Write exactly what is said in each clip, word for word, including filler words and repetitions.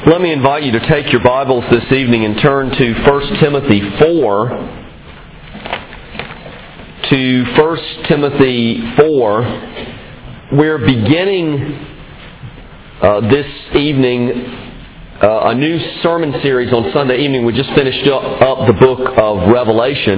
Let me invite you to take your Bibles this evening and turn to First Timothy four. To First Timothy four. We're beginning uh, this evening uh, a new sermon series on Sunday evening. We just finished up, up the book of Revelation.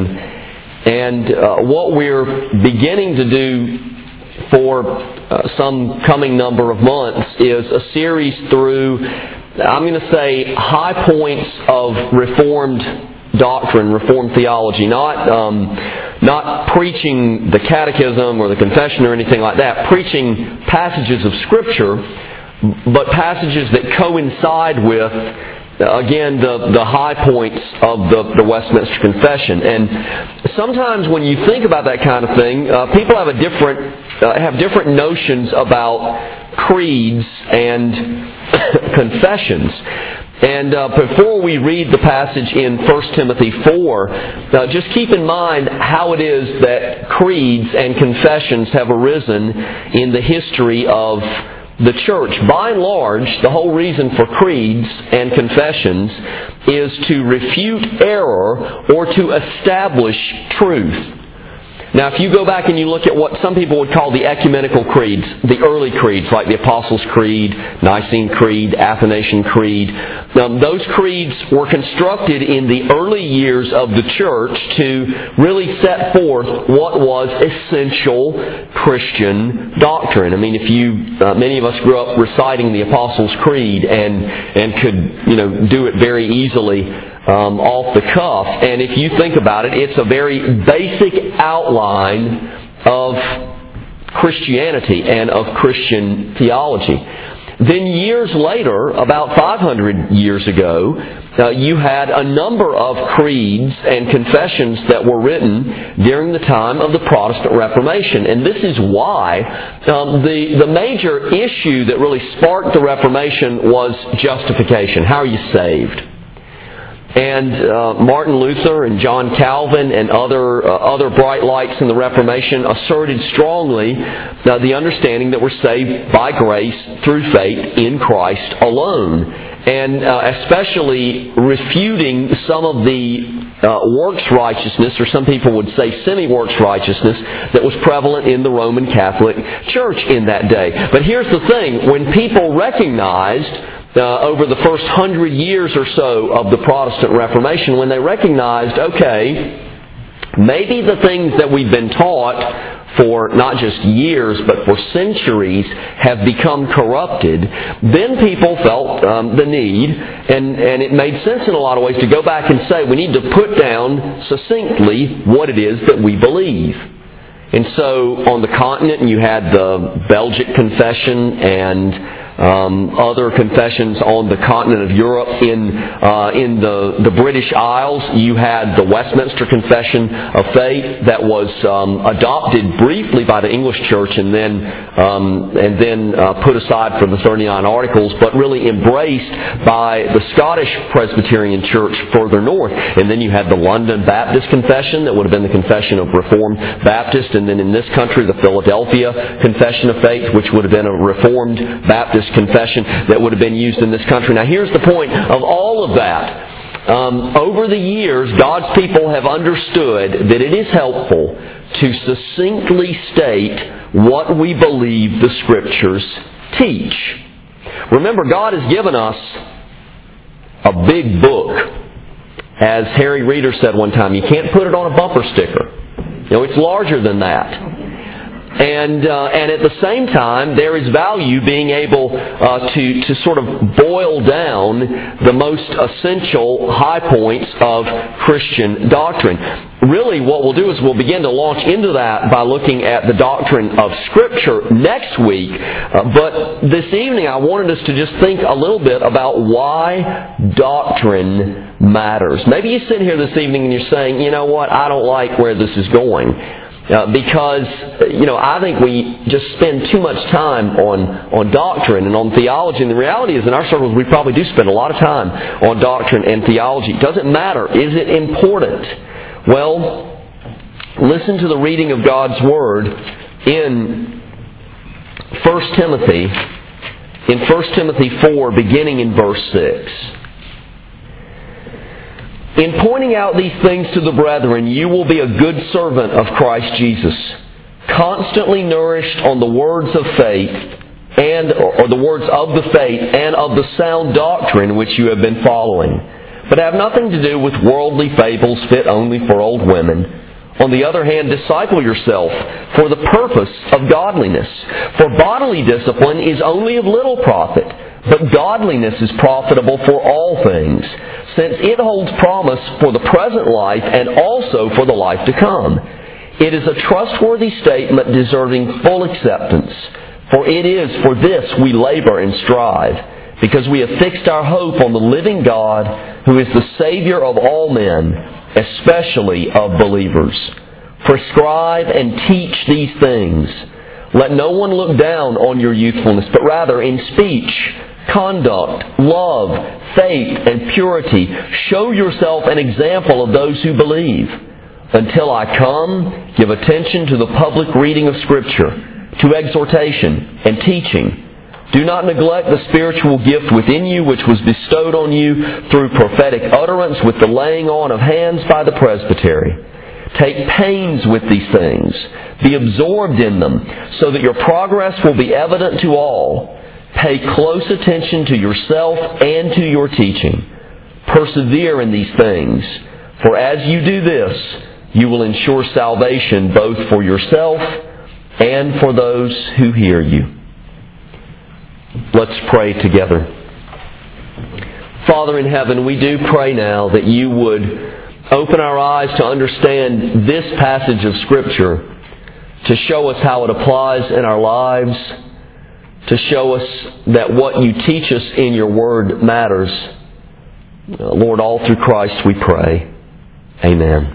And uh, what we're beginning to do for uh, some coming number of months is a series through, I'm going to say, high points of Reformed doctrine, Reformed theology. Not um, not preaching the catechism or the confession or anything like that. Preaching passages of Scripture, but passages that coincide with, again, the, the high points of the, the Westminster Confession. And sometimes when you think about that kind of thing, uh, people have a different uh, have different notions about creeds and confessions. And uh, before we read the passage in First Timothy four, uh, just keep in mind how it is that creeds and confessions have arisen in the history of the church. By and large, the whole reason for creeds and confessions is to refute error or to establish truth. Now, if you go back and you look at what some people would call the ecumenical creeds, the early creeds, like the Apostles' Creed, Nicene Creed, Athanasian Creed, um, those creeds were constructed in the early years of the church to really set forth what was essential Christian doctrine. I mean, if you, uh, many of us grew up reciting the Apostles' Creed and and could, you know, do it very easily Um, off the cuff. And if you think about it, it's a very basic outline of Christianity and of Christian theology. Then years later, about five hundred years ago, uh, you had a number of creeds and confessions that were written during the time of the Protestant Reformation. And this is why um, the, the major issue that really sparked the Reformation was justification. How are you saved? And uh, Martin Luther and John Calvin and other uh, other bright lights in the Reformation asserted strongly uh, the understanding that we're saved by grace through faith in Christ alone. And uh, especially refuting some of the uh, works righteousness, or some people would say semi-works righteousness, that was prevalent in the Roman Catholic Church in that day. But here's the thing, when people recognized Uh, over the first hundred years or so of the Protestant Reformation, when they recognized, okay, maybe the things that we've been taught for not just years, but for centuries, have become corrupted, then people felt um, the need, and, and it made sense in a lot of ways to go back and say, we need to put down succinctly what it is that we believe. And so on the continent, you had the Belgic Confession and Um, other confessions on the continent of Europe. In uh, in the, the British Isles, you had the Westminster Confession of Faith that was um, adopted briefly by the English Church and then um, and then uh, put aside for the thirty-nine Articles, but really embraced by the Scottish Presbyterian Church further north. And then you had the London Baptist Confession that would have been the Confession of Reformed Baptist, and then in this country, the Philadelphia Confession of Faith, which would have been a Reformed Baptist confession that would have been used in this country. Now, here's the point of all of that. Um, over the years, God's people have understood that it is helpful to succinctly state what we believe the Scriptures teach. Remember, God has given us a big book. As Harry Reeder said one time, you can't put it on a bumper sticker. You know, it's larger than that. And uh, and at the same time, there is value being able uh, to to sort of boil down the most essential high points of Christian doctrine. Really, what we'll do is we'll begin to launch into that by looking at the doctrine of Scripture next week. Uh, but this evening, I wanted us to just think a little bit about why doctrine matters. Maybe you sit here this evening and you're saying, you know what, I don't like where this is going. Uh, because, you know, I think we just spend too much time on, on doctrine and on theology. And the reality is, in our circles, we probably do spend a lot of time on doctrine and theology. Does it matter? Is it important? Well, listen to the reading of God's Word in First Timothy in First Timothy four, beginning in verse six. In pointing out these things to the brethren, you will be a good servant of Christ Jesus, constantly nourished on the words of faith, and or the words of the faith and of the sound doctrine which you have been following. But have nothing to do with worldly fables fit only for old women. On the other hand, disciple yourself for the purpose of godliness. For bodily discipline is only of little profit, but godliness is profitable for all things, since it holds promise for the present life and also for the life to come. It is a trustworthy statement deserving full acceptance, for it is for this we labor and strive, because we have fixed our hope on the living God, who is the Savior of all men, especially of believers. Prescribe and teach these things. Let no one look down on your youthfulness, but rather in speech, conduct, love, faith, and purity, show yourself an example of those who believe. Until I come, give attention to the public reading of Scripture, to exhortation and teaching. Do not neglect the spiritual gift within you which was bestowed on you through prophetic utterance with the laying on of hands by the presbytery. Take pains with these things. Be absorbed in them, so that your progress will be evident to all. Pay close attention to yourself and to your teaching. Persevere in these things, for as you do this, you will ensure salvation both for yourself and for those who hear you. Let's pray together. Father in heaven, we do pray now that you would open our eyes to understand this passage of Scripture, to show us how it applies in our lives, to show us that what you teach us in your Word matters. Lord, all through Christ we pray. Amen.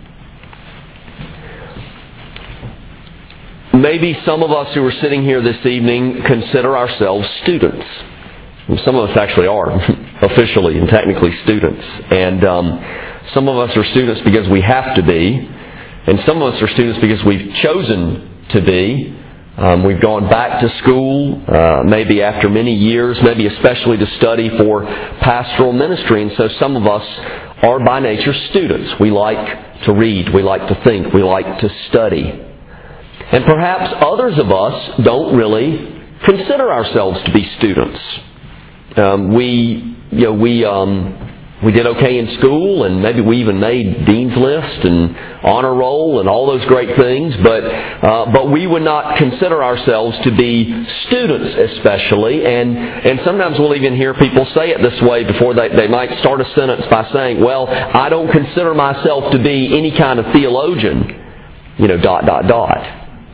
Maybe some of us who are sitting here this evening consider ourselves students. Some of us actually are officially and technically students. And um, some of us are students because we have to be. And some of us are students because we've chosen to be. Um, we've gone back to school, uh, maybe after many years, maybe especially to study for pastoral ministry. And so some of us are by nature students. We like to read. We like to think. We like to study. And perhaps others of us don't really consider ourselves to be students. Um, we, you know, we um, we did okay in school, and maybe we even made Dean's List and honor roll and all those great things. But uh, but we would not consider ourselves to be students, especially. And and sometimes we'll even hear people say it this way before they they might start a sentence by saying, "Well, I don't consider myself to be any kind of theologian." You know, dot dot dot.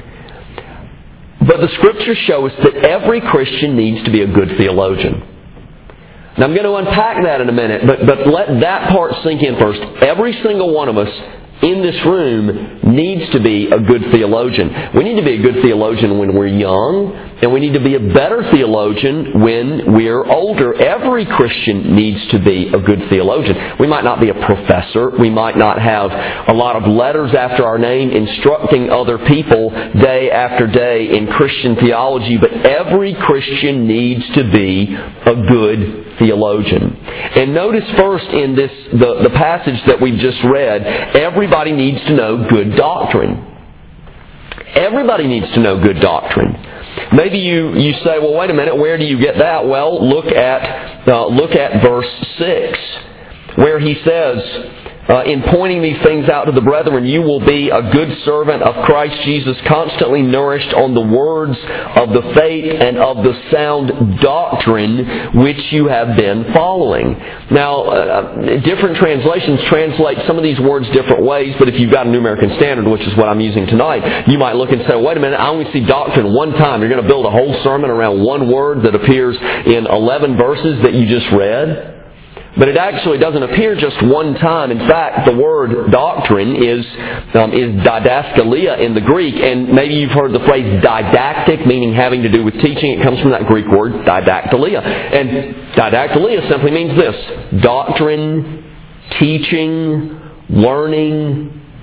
But the Scriptures show us that every Christian needs to be a good theologian. Now I'm going to unpack that in a minute, but, but let that part sink in first. Every single one of us in this room needs to be a good theologian. We need to be a good theologian when we're young, and we need to be a better theologian when we're older. Every Christian needs to be a good theologian. We might not be a professor. We might not have a lot of letters after our name instructing other people day after day in Christian theology, but every Christian needs to be a good theologian. And notice first in this the, the passage that we've just read, everybody needs to know good doctrine. Everybody needs to know good doctrine. Maybe you, you say, well, wait a minute, where do you get that? Well, look at uh, look at verse six, where he says, Uh, in pointing these things out to the brethren, you will be a good servant of Christ Jesus, constantly nourished on the words of the faith and of the sound doctrine which you have been following. Now, uh, different translations translate some of these words different ways, but if you've got a New American Standard, which is what I'm using tonight, you might look and say, wait a minute, I only see doctrine one time. You're going to build a whole sermon around one word that appears in eleven verses that you just read? But it actually doesn't appear just one time. In fact, the word doctrine is um, is didaskalia in the Greek, and maybe you've heard the phrase didactic, meaning having to do with teaching. It comes from that Greek word didactylia. And didactylia simply means this: doctrine, teaching, learning,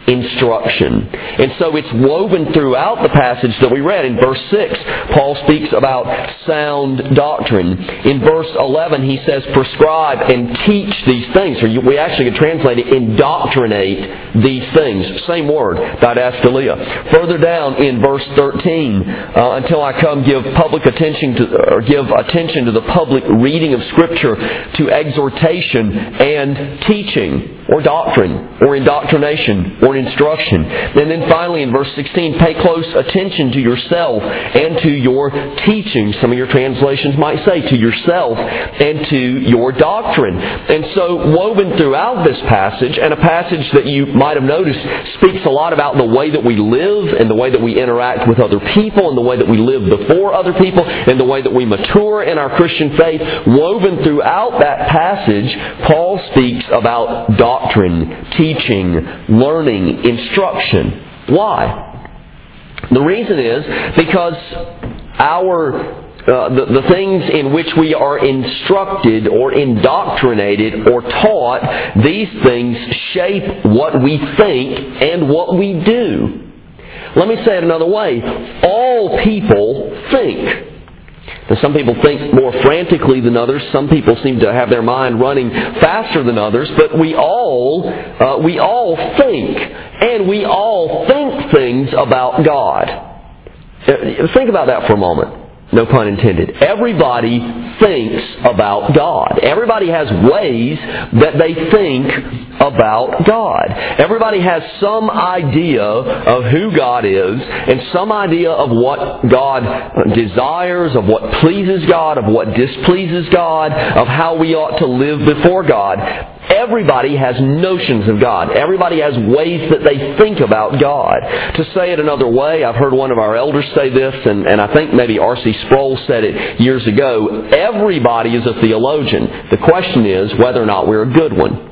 instruction. And so it's woven throughout the passage that we read. In verse six, Paul speaks about sound doctrine. In verse eleven, he says, prescribe and teach these things. Or we actually could translate it, indoctrinate these things. Same word, didaskalia. Further down in verse thirteen, uh, until I come, give public attention to, or give attention to the public reading of Scripture, to exhortation and teaching, or doctrine, or indoctrination, or instruction. And then finally in verse sixteen, pay close attention to yourself and to your teaching. Some of your translations might say to yourself and to your doctrine. And so woven throughout this passage, and a passage that you might have noticed speaks a lot about the way that we live and the way that we interact with other people and the way that we live before other people and the way that we mature in our Christian faith. Woven throughout that passage, Paul speaks about doctrine, teaching, learning, instruction. Why? The reason is because our uh, the, the things in which we are instructed or indoctrinated or taught, these things shape what we think and what we do. Let me say it another way. All people think. Now, some people think more frantically than others. Some people seem to have their mind running faster than others. But we all, uh, we all think. And we all think things about God. Think about that for a moment. No pun intended. Everybody thinks about God. Everybody has ways that they think about God. Everybody has some idea of who God is and some idea of what God desires, of what pleases God, of what displeases God, of how we ought to live before God. Everybody has notions of God. Everybody has ways that they think about God. To say it another way, I've heard one of our elders say this, and, and I think maybe R C Sproul said it years ago. Everybody is a theologian. The question is whether or not we're a good one.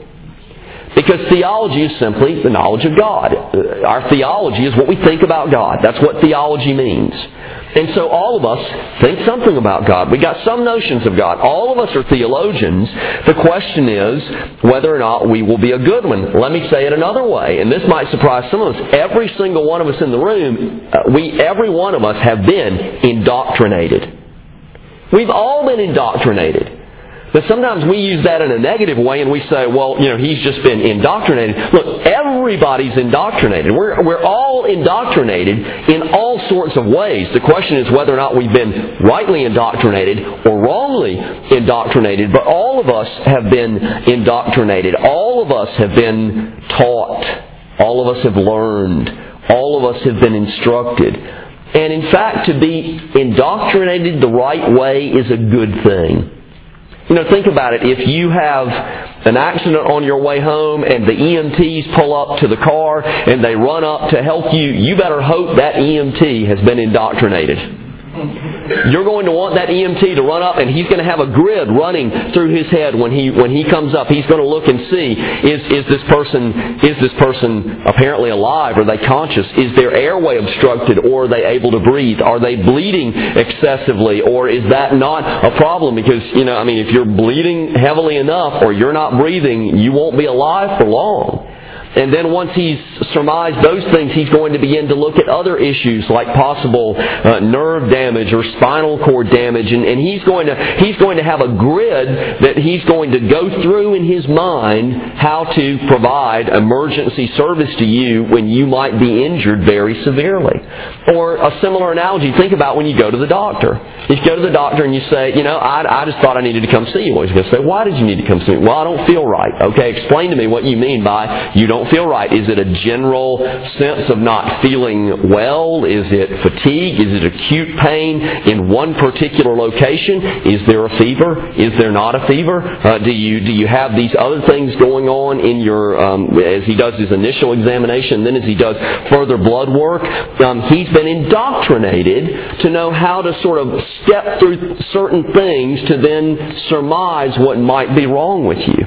Because theology is simply the knowledge of God. Our theology is what we think about God. That's what theology means. And so all of us think something about God. We got some notions of God. All of us are theologians. The question is whether or not we will be a good one. Let me say it another way, and this might surprise some of us. Every single one of us in the room, uh, we, every one of us have been indoctrinated. We've all been indoctrinated. But sometimes we use that in a negative way and we say, well, you know, he's just been indoctrinated. Look, everybody's indoctrinated. We're, we're all indoctrinated in all sorts of ways. The question is whether or not we've been rightly indoctrinated or wrongly indoctrinated. But all of us have been indoctrinated. All of us have been taught. All of us have learned. All of us have been instructed. And in fact, to be indoctrinated the right way is a good thing. You know, think about it. If you have an accident on your way home and the E M Ts pull up to the car and they run up to help you, you better hope that E M T has been indoctrinated. You're going to want that E M T to run up, and he's going to have a grid running through his head when he when he comes up. He's going to look and see, is is this person is this person apparently alive? Are they conscious? Is their airway obstructed, or are they able to breathe? Are they bleeding excessively, or is that not a problem? Because, you know, I mean, if you're bleeding heavily enough or you're not breathing, you won't be alive for long. And then once he's surmised those things, he's going to begin to look at other issues like possible uh, nerve damage or spinal cord damage, and, and he's going to he's going to have a grid that he's going to go through in his mind how to provide emergency service to you when you might be injured very severely. Or a similar analogy, think about when you go to the doctor. If you go to the doctor and you say, you know, I, I just thought I needed to come see you. Well, he's going to say, why did you need to come see me? Well, I don't feel right. Okay, explain to me what you mean by you don't feel right. Is it a general sense of not feeling well? Is it fatigue? Is it acute pain in one particular location? Is there a fever? Is there not a fever? Uh, do you do you have these other things going on in your um, as he does his initial examination, then as he does further blood work? Um, he's been indoctrinated to know how to sort of step through certain things to then surmise what might be wrong with you.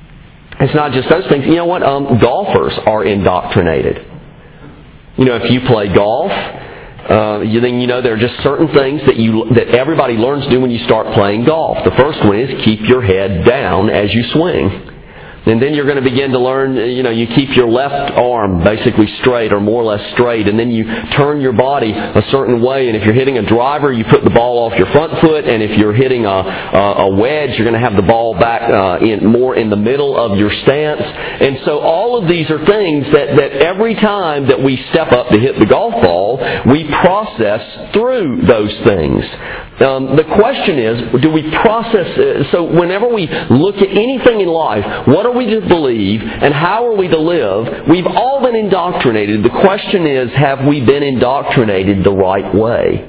It's not just those things. You know what? Um, golfers are indoctrinated. You know, if you play golf, uh, you then you know there are just certain things that you that everybody learns to do when you start playing golf. The first one is keep your head down as you swing. And then you're going to begin to learn, you know, you keep your left arm basically straight or more or less straight. And then you turn your body a certain way. And if you're hitting a driver, you put the ball off your front foot. And if you're hitting a, a, a wedge, you're going to have the ball back uh, in more in the middle of your stance. And so all of these are things that, that every time that we step up to hit the golf ball, we process through those things. Um, the question is, do we process, uh, so whenever we look at anything in life, what are we to believe and how are we to live? We've all been indoctrinated. The question is, have we been indoctrinated the right way?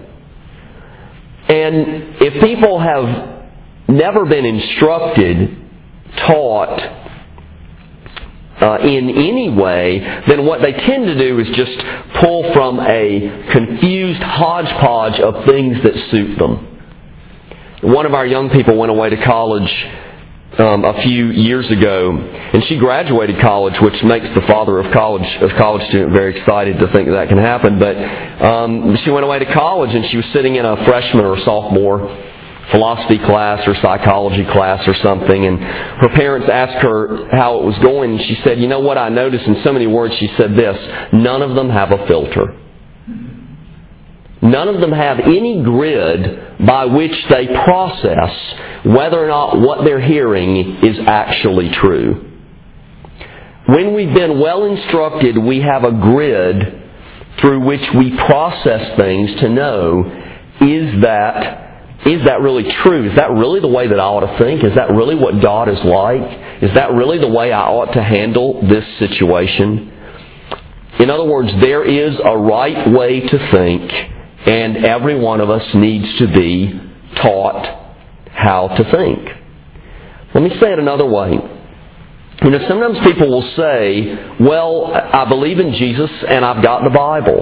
And if people have never been instructed, taught, Uh, in any way, then what they tend to do is just pull from a confused hodgepodge of things that suit them. One of our young people went away to college um, a few years ago, and she graduated college, which makes the father of college, a college student, very excited to think that can happen. But um, she went away to college, and she was sitting in a freshman or sophomore philosophy class or psychology class or something, and her parents asked her how it was going, and she said, you know what I noticed in so many words, she said this, none of them have a filter. None of them have any grid by which they process whether or not what they're hearing is actually true. When we've been well instructed, we have a grid through which we process things to know, is that Is that really true? Is that really the way that I ought to think? Is that really what God is like? Is that really the way I ought to handle this situation? In other words, there is a right way to think, and every one of us needs to be taught how to think. Let me say it another way. You know, sometimes people will say, well, I believe in Jesus and I've got the Bible.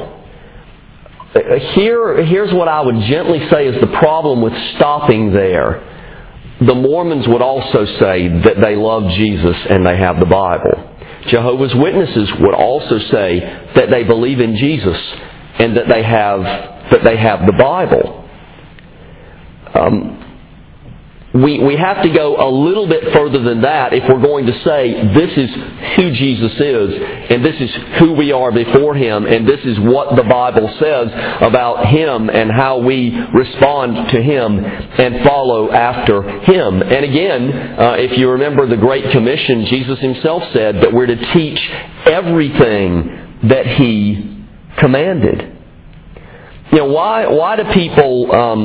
Here, here's what I would gently say is the problem with stopping there. The Mormons would also say that they love Jesus and they have the Bible. Jehovah's Witnesses would also say that they believe in Jesus and that they have that they have the Bible. Um, We, we have to go a little bit further than that if we're going to say this is who Jesus is and this is who we are before Him and this is what the Bible says about Him and how we respond to Him and follow after Him. And again, uh, if you remember the Great Commission, Jesus Himself said that we're to teach everything that He commanded. You know, why, why do people... Um,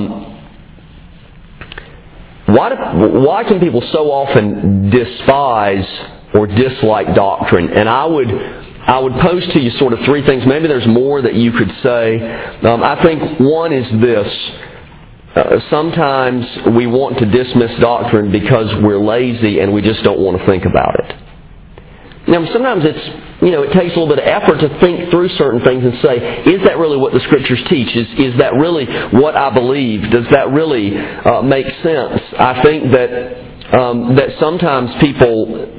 Why, do, why can people so often despise or dislike doctrine? And I would I would pose to you sort of three things. Maybe there's more that you could say. Um, I think one is this. Uh, sometimes we want to dismiss doctrine because we're lazy and we just don't want to think about it. Now, sometimes it's, you know, it takes a little bit of effort to think through certain things and say, is that really what the Scriptures teach? Is, is that really what I believe? Does that really uh, make sense? I think that um, that sometimes people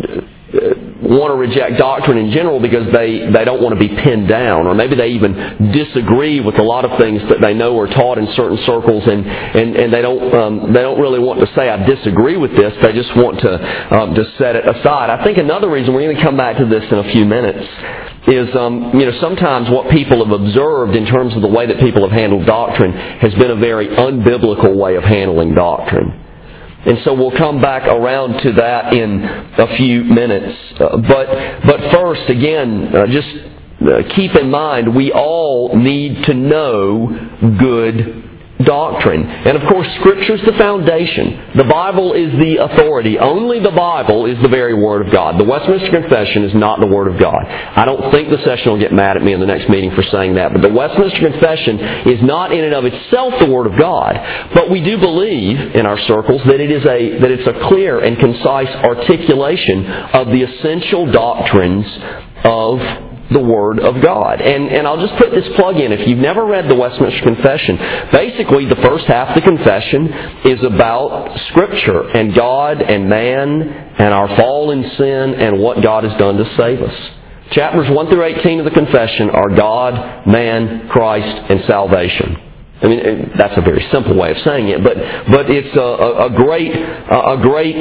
want to reject doctrine in general because they, they don't want to be pinned down, or maybe they even disagree with a lot of things that they know are taught in certain circles, and, and, and they don't um, they don't really want to say I disagree with this. They just want to um, to set it aside. I think another reason, we're going to come back to this in a few minutes, is um, you know sometimes what people have observed in terms of the way that people have handled doctrine has been a very unbiblical way of handling doctrine. And so we'll come back around to that in a few minutes. Uh, but but first, again, uh, just uh, keep in mind, we all need to know good doctrine. And of course, Scripture is the foundation. The Bible is the authority. Only the Bible is the very Word of God. The Westminster Confession is not the Word of God. I don't think the session will get mad at me in the next meeting for saying that, but the Westminster Confession is not in and of itself the Word of God. But we do believe in our circles that it is a that it's a clear and concise articulation of the essential doctrines of the Word of God. And, and I'll just put this plug in. If you've never read the Westminster Confession, basically the first half of the confession is about Scripture and God and man and our fall in sin and what God has done to save us. Chapters one through eighteen of the confession are God, man, Christ, and salvation. I mean, that's a very simple way of saying it, but but it's a, a, a great a great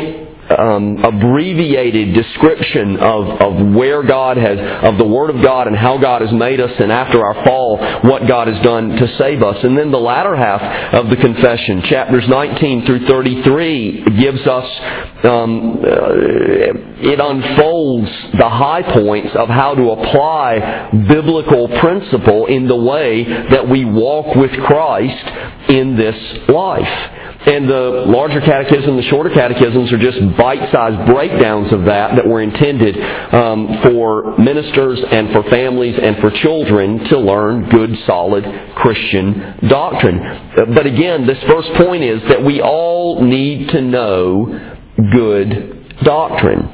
um, abbreviated description of, of where God has, of the Word of God and how God has made us, and after our fall, what God has done to save us. And then the latter half of the confession, chapters nineteen through thirty-three, gives us, um, uh, it unfolds the high points of how to apply biblical principle in the way that we walk with Christ in this life. And the larger catechism, the shorter catechisms are just bite-sized breakdowns of that that were intended um, for ministers and for families and for children to learn good, solid Christian doctrine. But again, this first point is that we all need to know good doctrine.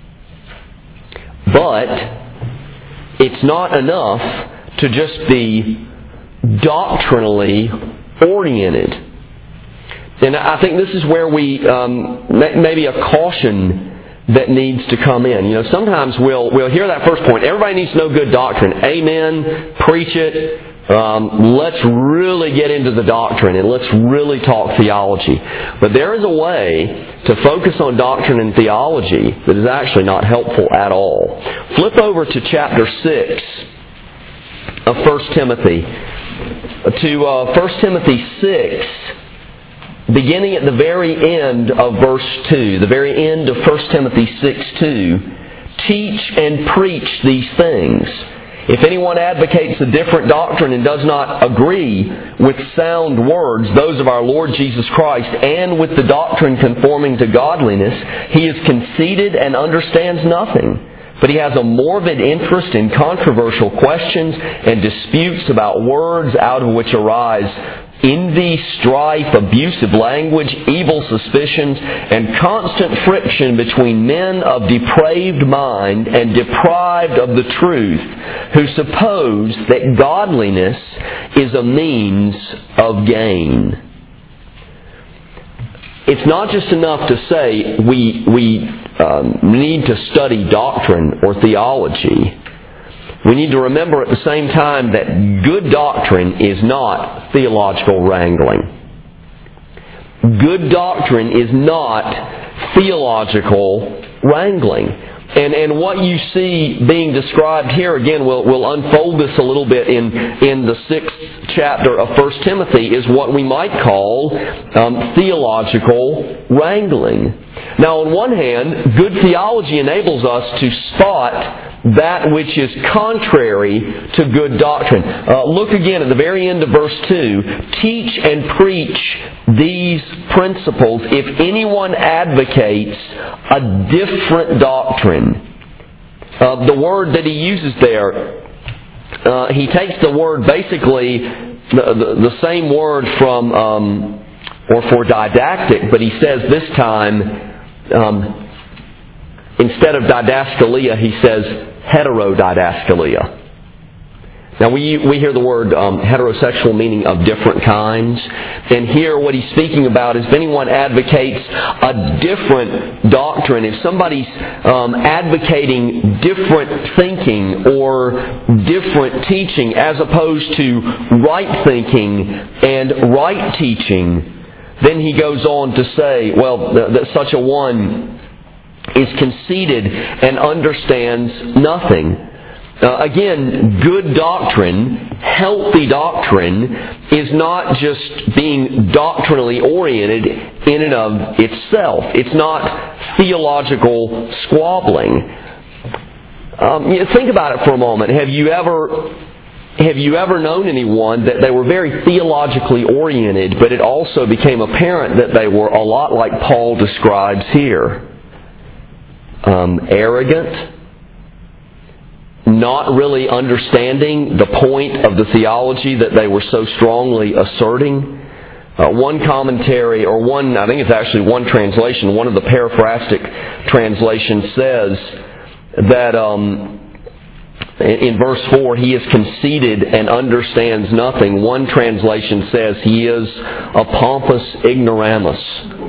But it's not enough to just be doctrinally oriented. And I think this is where we, um, maybe a caution that needs to come in. You know, sometimes we'll we'll hear that first point. Everybody needs to know good doctrine. Amen. Preach it. Um, let's really get into the doctrine and let's really talk theology. But there is a way to focus on doctrine and theology that is actually not helpful at all. Flip over to chapter six of First Timothy. To uh, First Timothy six. Beginning at the very end of verse two, the very end of First Timothy six two, teach and preach these things. If anyone advocates a different doctrine and does not agree with sound words, those of our Lord Jesus Christ, and with the doctrine conforming to godliness, he is conceited and understands nothing. But he has a morbid interest in controversial questions and disputes about words, out of which arise envy, strife, abusive language, evil suspicions, and constant friction between men of depraved mind and deprived of the truth, who suppose that godliness is a means of gain. It's not just enough to say we we um, need to study doctrine or theology. We need to remember at the same time that good doctrine is not theological wrangling. Good doctrine is not theological wrangling. And and what you see being described here, again, we'll, we'll unfold this a little bit in, in the sixth chapter of First Timothy, is what we might call um, theological wrangling. Now, on one hand, good theology enables us to spot that which is contrary to good doctrine. Uh, look again at the very end of verse two. Teach and preach these principles if anyone advocates a different doctrine. Uh, the word that he uses there, uh, he takes the word basically, the, the, the same word from, um, or for didactic, but he says this time, um, instead of didaskalia, he says heterodidaskalia. Now we we hear the word um, heterosexual meaning of different kinds. And here what he's speaking about is if anyone advocates a different doctrine, if somebody's um, advocating different thinking or different teaching as opposed to right thinking and right teaching, then he goes on to say, well, that such a one is conceited and understands nothing. Uh, again, good doctrine, healthy doctrine, is not just being doctrinally oriented in and of itself. It's not theological squabbling. Um, you know, think about it for a moment. Have you ever have you ever known anyone that they were very theologically oriented, but it also became apparent that they were a lot like Paul describes here? Um, arrogant, not really understanding the point of the theology that they were so strongly asserting. Uh, one commentary, or one, I think it's actually one translation, one of the paraphrastic translations says that um, in verse four, he is conceited and understands nothing. One translation says he is a pompous ignoramus.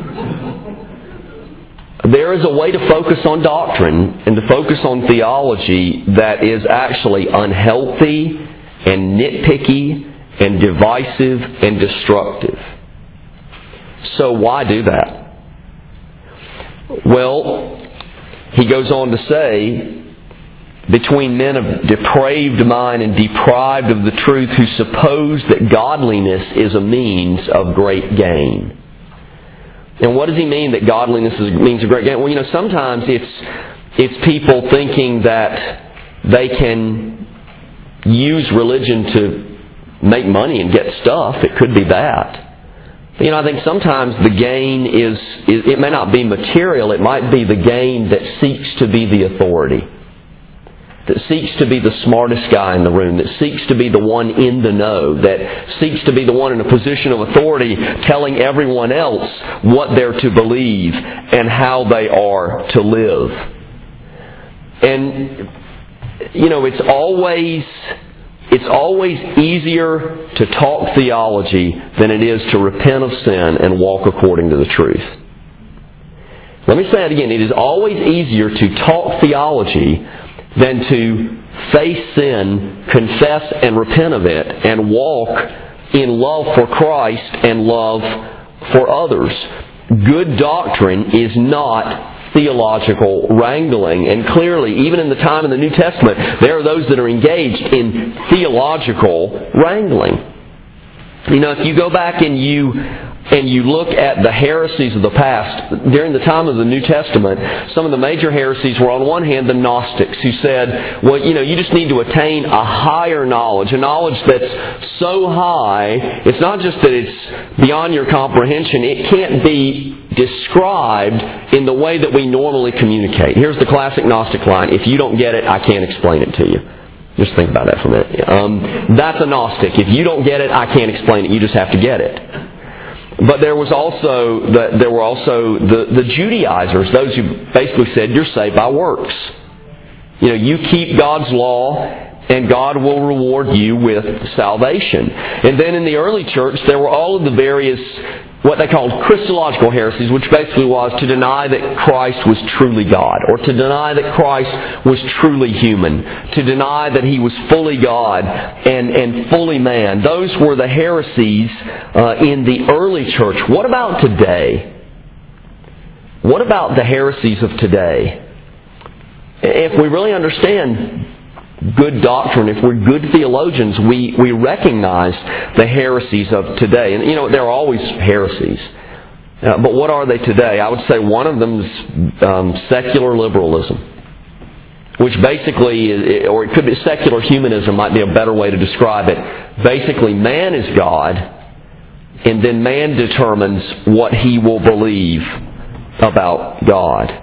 There is a way to focus on doctrine and to focus on theology that is actually unhealthy and nitpicky and divisive and destructive. So why do that? Well, he goes on to say, between men of depraved mind and deprived of the truth, who suppose that godliness is a means of great gain. And what does he mean that godliness is a means of great gain? Well, you know, sometimes it's it's people thinking that they can use religion to make money and get stuff. It could be that. But, you know, I think sometimes the gain is, is, it may not be material, it might be the gain that seeks to be the authority. That seeks to be the smartest guy in the room, that seeks to be the one in the know, that seeks to be the one in a position of authority telling everyone else what they're to believe and how they are to live. And, you know, it's always, it's always easier to talk theology than it is to repent of sin and walk according to the truth. Let me say that again. It is always easier to talk theology than to face sin, confess and repent of it, and walk in love for Christ and love for others. Good doctrine is not theological wrangling. And clearly, even in the time of the New Testament, there are those that are engaged in theological wrangling. You know, if you go back and you and you look at the heresies of the past, during the time of the New Testament, some of the major heresies were on one hand the Gnostics, who said, well, you know, you just need to attain a higher knowledge, a knowledge that's so high, it's not just that it's beyond your comprehension, it can't be described in the way that we normally communicate. Here's the classic Gnostic line: if you don't get it, I can't explain it to you. Just think about that for a minute. Um, that's a Gnostic. If you don't get it, I can't explain it. You just have to get it. But there was also the, there were also the, the Judaizers, those who basically said you're saved by works. You know, you keep God's law and God will reward you with salvation. And then in the early church, there were all of the various, what they called Christological heresies, which basically was to deny that Christ was truly God, or to deny that Christ was truly human, to deny that He was fully God and, and fully man. Those were the heresies uh, in the early church. What about today? What about the heresies of today? If we really understand good doctrine, if we're good theologians, we, we recognize the heresies of today. And, you know, there are always heresies. Uh, but what are they today? I would say one of them is um, secular liberalism, which basically, or it could be secular humanism might be a better way to describe it. Basically, man is God, and then man determines what he will believe about God.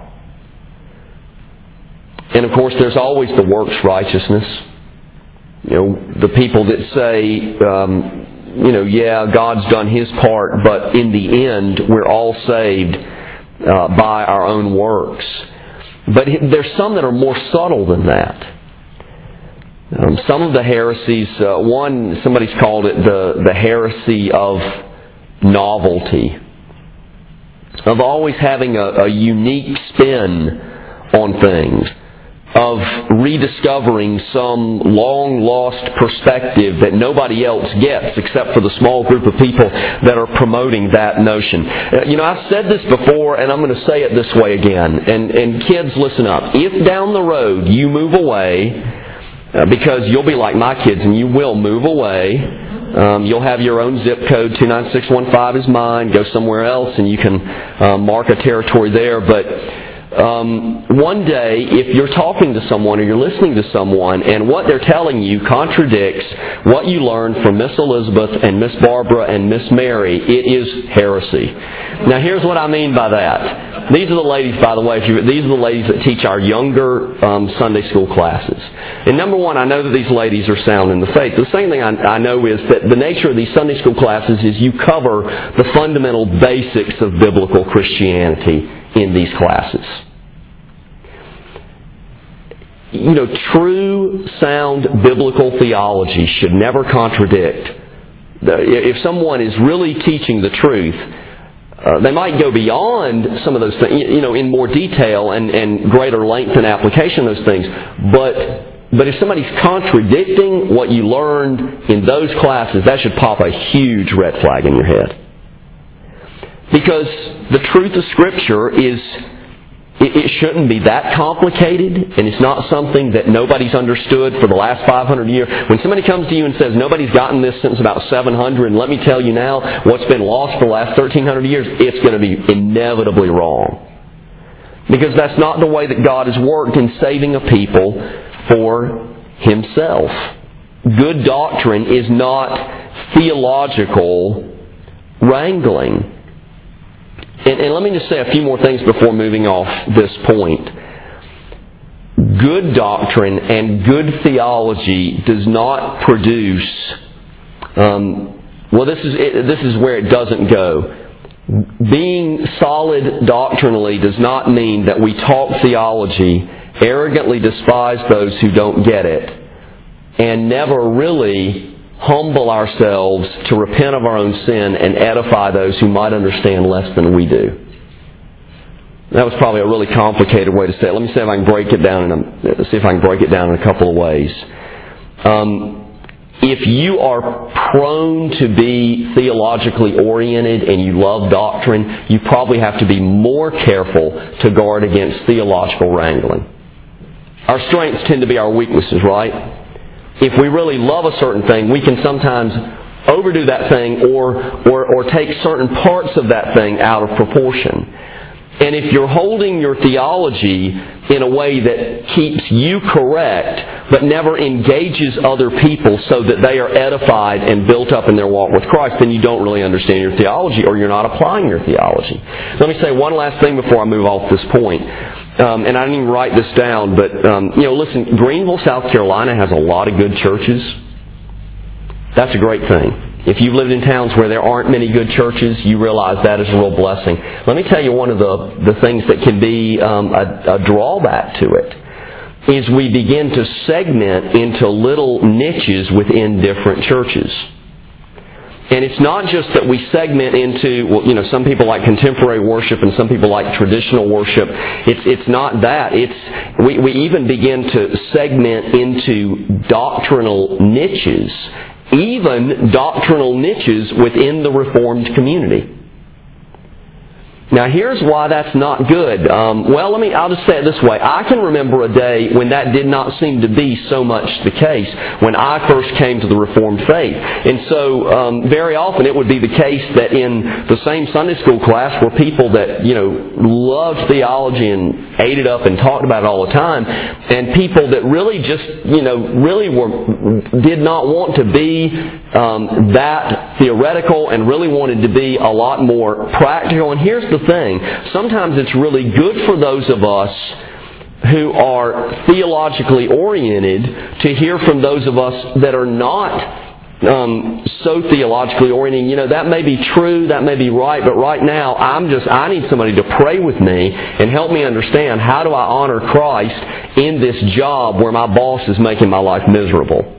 And of course, there's always the works righteousness. You know, the people that say, um, you know, yeah, God's done His part, but in the end, we're all saved uh, by our own works. But there's some that are more subtle than that. Um, some of the heresies, uh, one, somebody's called it the, the heresy of novelty, of always having a, a unique spin on things, of rediscovering some long-lost perspective that nobody else gets except for the small group of people that are promoting that notion. Uh, you know, I've said this before, and I'm going to say it this way again. And, and kids, listen up. If down the road you move away, uh, because you'll be like my kids, and you will move away, um, you'll have your own zip code, two nine six one five is mine, go somewhere else, and you can uh, mark a territory there. But Um, one day, if you're talking to someone or you're listening to someone and what they're telling you contradicts what you learned from Miss Elizabeth and Miss Barbara and Miss Mary, it is heresy. Now, here's what I mean by that. These are the ladies, by the way, if you, these are the ladies that teach our younger um, Sunday school classes. And number one, I know that these ladies are sound in the faith. The second thing I, I know is that the nature of these Sunday school classes is you cover the fundamental basics of biblical Christianity in these classes. You know, true, sound biblical theology should never contradict. If someone is really teaching the truth, uh, they might go beyond some of those things, you know, in more detail and, and greater length and application of those things. But but if somebody's contradicting what you learned in those classes, that should pop a huge red flag in your head. Because the truth of Scripture is It, it shouldn't be that complicated, and it's not something that nobody's understood for the last five hundred years. When somebody comes to you and says, nobody's gotten this since about seven hundred, and let me tell you now what's been lost for the last thirteen hundred years, it's going to be inevitably wrong. Because that's not the way that God has worked in saving a people for Himself. Good doctrine is not theological wrangling. And, and let me just say a few more things before moving off this point. Good doctrine and good theology does not produce, um, well, this is it, this is where it doesn't go. Being solid doctrinally does not mean that we talk theology, arrogantly despise those who don't get it, and never really humble ourselves to repent of our own sin and edify those who might understand less than we do. That was probably a really complicated way to say it. Let me see if I can break it down in a, see if I can break it down in a couple of ways. Um, if you are prone to be theologically oriented and you love doctrine, you probably have to be more careful to guard against theological wrangling. Our strengths tend to be our weaknesses, right? If we really love a certain thing, we can sometimes overdo that thing or, or, or take certain parts of that thing out of proportion. And if you're holding your theology in a way that keeps you correct, but never engages other people so that they are edified and built up in their walk with Christ, then you don't really understand your theology, or you're not applying your theology. Let me say one last thing before I move off this point. Um, and I didn't even write this down, but, um, you know, listen, Greenville, South Carolina has a lot of good churches. That's a great thing. If you've lived in towns where there aren't many good churches, you realize that is a real blessing. Let me tell you one of the, the things that can be um, a, a drawback to it is we begin to segment into little niches within different churches. And it's not just that we segment into, well, you know, some people like contemporary worship and some people like traditional worship. It's it's not that. It's we, we even begin to segment into doctrinal niches, even doctrinal niches within the Reformed community. Now, here's why that's not good. Um, well, let me, I'll just say it this way. I can remember a day when that did not seem to be so much the case when I first came to the Reformed faith. And so, um, very often it would be the case that in the same Sunday school class were people that, you know, loved theology and ate it up and talked about it all the time, and people that really just, you know, really were, did not want to be um, that theoretical and really wanted to be a lot more practical. And here's the thing. Sometimes it's really good for those of us who are theologically oriented to hear from those of us that are not um, so theologically oriented. You know, that may be true, that may be right, but right now I'm just, I need somebody to pray with me and help me understand how do I honor Christ in this job where my boss is making my life miserable.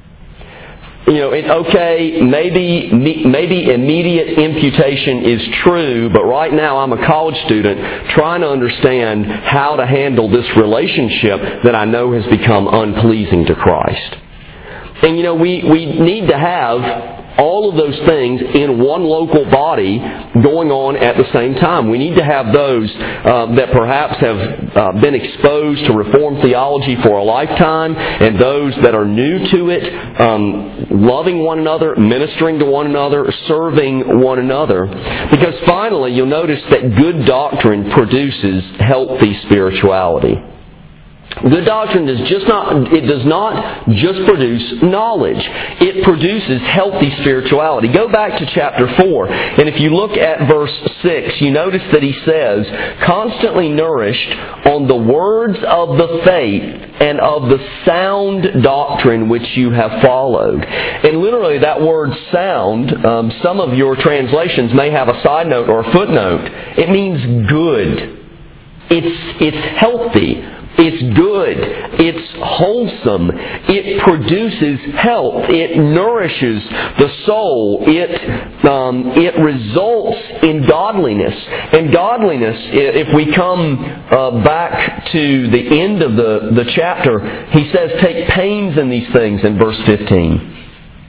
You know, it, okay, maybe maybe immediate imputation is true, but right now I'm a college student trying to understand how to handle this relationship that I know has become unpleasing to Christ. And you know, we, we need to have all of those things in one local body going on at the same time. We need to have those uh, that perhaps have uh, been exposed to Reformed theology for a lifetime, and those that are new to it, um, loving one another, ministering to one another, serving one another. Because finally, you'll notice that good doctrine produces healthy spirituality. Good doctrine does just not, it does not just produce knowledge. It produces healthy spirituality. Go back to chapter four, and if you look at verse six, you notice that he says, constantly nourished on the words of the faith and of the sound doctrine which you have followed. And literally that word sound, um, some of your translations may have a side note or a footnote. It means good. It's, it's healthy. It's good. It's wholesome. It produces health. It nourishes the soul. It um, it results in godliness. And godliness, if we come uh, back to the end of the, the chapter, he says, take pains in these things in verse fifteen.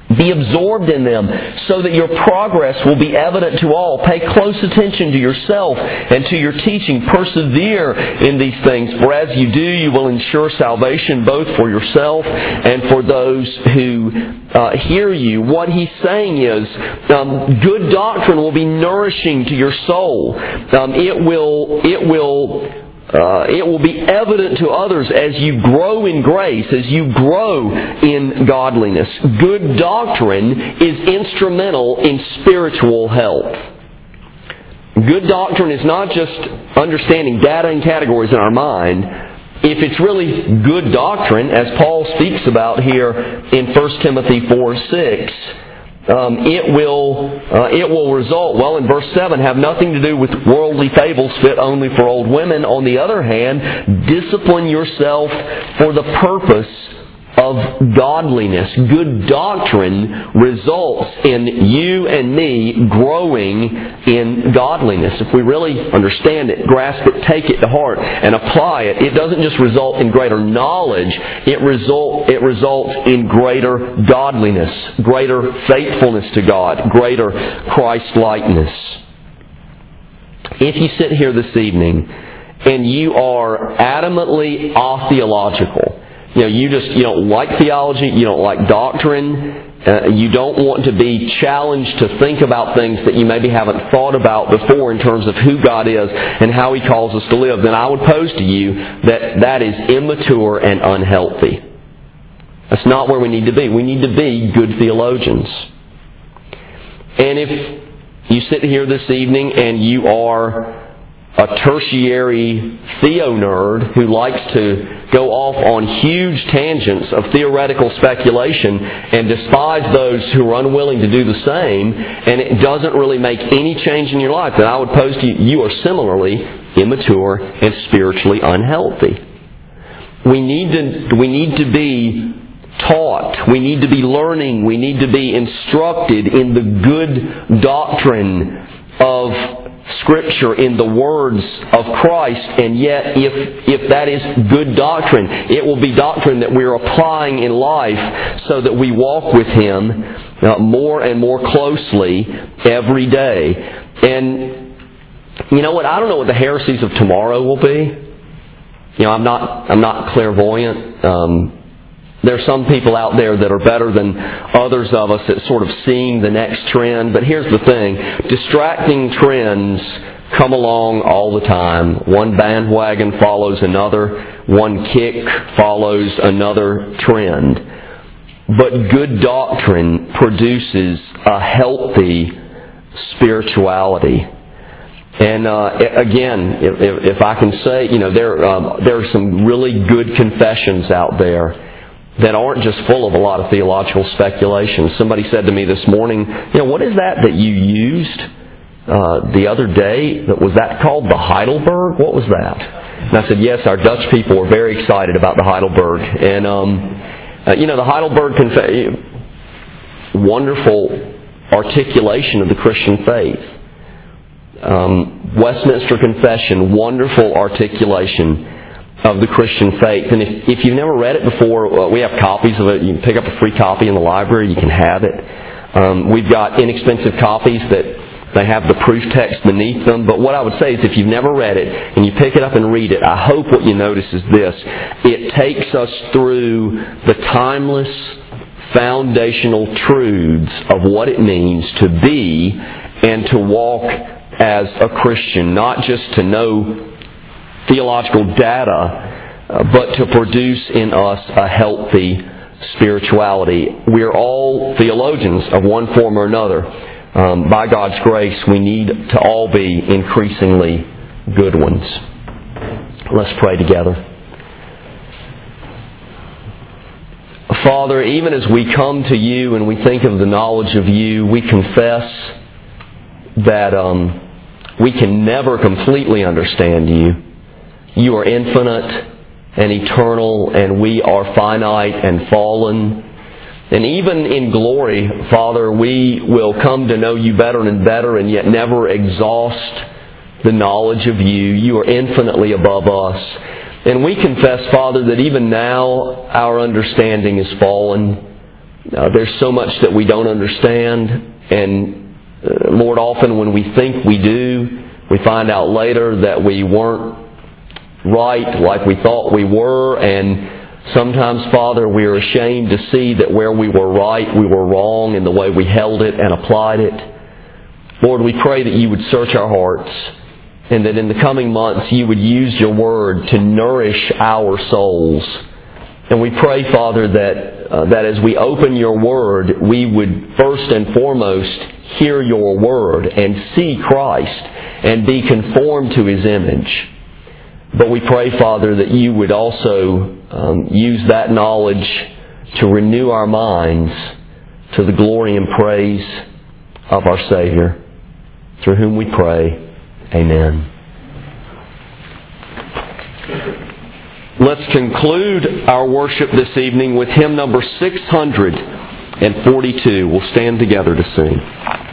Be absorbed in them so that your progress will be evident to all. Pay close attention to yourself and to your teaching. Persevere in these things, for as you do, you will ensure salvation both for yourself and for those who uh, hear you. What he's saying is, um, good doctrine will be nourishing to your soul. Um, it will, it will Uh, it will be evident to others as you grow in grace, as you grow in godliness. Good doctrine is instrumental in spiritual health. Good doctrine is not just understanding data and categories in our mind. If it's really good doctrine, as Paul speaks about here in First Timothy four six, Um, it will uh, it will result, well, in verse seven, have nothing to do with worldly fables fit only for old women. On the other hand, discipline yourself for the purpose of godliness. Good doctrine results in you and me growing in godliness. If we really understand it, grasp it, take it to heart, and apply it, it doesn't just result in greater knowledge, it result it results in greater godliness, greater faithfulness to God, greater Christ-likeness. If you sit here this evening and you are adamantly atheological, You know, you just, you don't like theology, you don't like doctrine, uh, you don't want to be challenged to think about things that you maybe haven't thought about before in terms of who God is and how He calls us to live, then I would pose to you that that is immature and unhealthy. That's not where we need to be. We need to be good theologians. And if you sit here this evening and you are a tertiary theo-nerd who likes to go off on huge tangents of theoretical speculation and despise those who are unwilling to do the same, and it doesn't really make any change in your life, then I would pose to you, you are similarly immature and spiritually unhealthy. We need to, we need to be taught. We need to be learning. We need to be instructed in the good doctrine of Scripture, in the words of Christ, and yet if if that is good doctrine, it will be doctrine that we're applying in life so that we walk with Him uh, more and more closely every day. And you know what? I don't know what the heresies of tomorrow will be. You know, I'm not I'm not clairvoyant. Um, There are some people out there that are better than others of us at sort of seeing the next trend. But here's the thing. Distracting trends come along all the time. One bandwagon follows another. One kick follows another trend. But good doctrine produces a healthy spirituality. And uh, again, if, if I can say, you know, there um, there are some really good confessions out there that aren't just full of a lot of theological speculation. Somebody said to me this morning, you know, what is that that you used uh, the other day? That was that called the Heidelberg? What was that? And I said, yes, our Dutch people were very excited about the Heidelberg. And, um, uh, you know, the Heidelberg Confession, wonderful articulation of the Christian faith. Um, Westminster Confession, wonderful articulation of the Christian faith. And if, if you've never read it before, uh, we have copies of it. You can pick up a free copy in the library. You can have it. Um, we've got inexpensive copies that they have the proof text beneath them. But what I would say is if you've never read it and you pick it up and read it, I hope what you notice is this. It takes us through the timeless foundational truths of what it means to be and to walk as a Christian, not just to know theological data, uh, but to produce in us a healthy spirituality. We're all theologians of one form or another. Um, by God's grace, we need to all be increasingly good ones. Let's pray together. Father, even as we come to you and we think of the knowledge of you, we confess that um, we can never completely understand you. You are infinite and eternal, and we are finite and fallen. And even in glory, Father, we will come to know you better and better and yet never exhaust the knowledge of you. You are infinitely above us. And we confess, Father, that even now our understanding is fallen. Uh, there's so much that we don't understand, and uh, Lord, often when we think we do, we find out later that we weren't right like we thought we were, and sometimes, Father, we are ashamed to see that where we were right, we were wrong in the way we held it and applied it. Lord, we pray that you would search our hearts, and that in the coming months you would use your word to nourish our souls. And we pray, Father, that uh, that as we open your word, we would first and foremost hear your word and see Christ and be conformed to his image. But we pray, Father, that you would also um, use that knowledge to renew our minds to the glory and praise of our Savior, through whom we pray. Amen. Let's conclude our worship this evening with hymn number six hundred forty-two. We'll stand together to sing.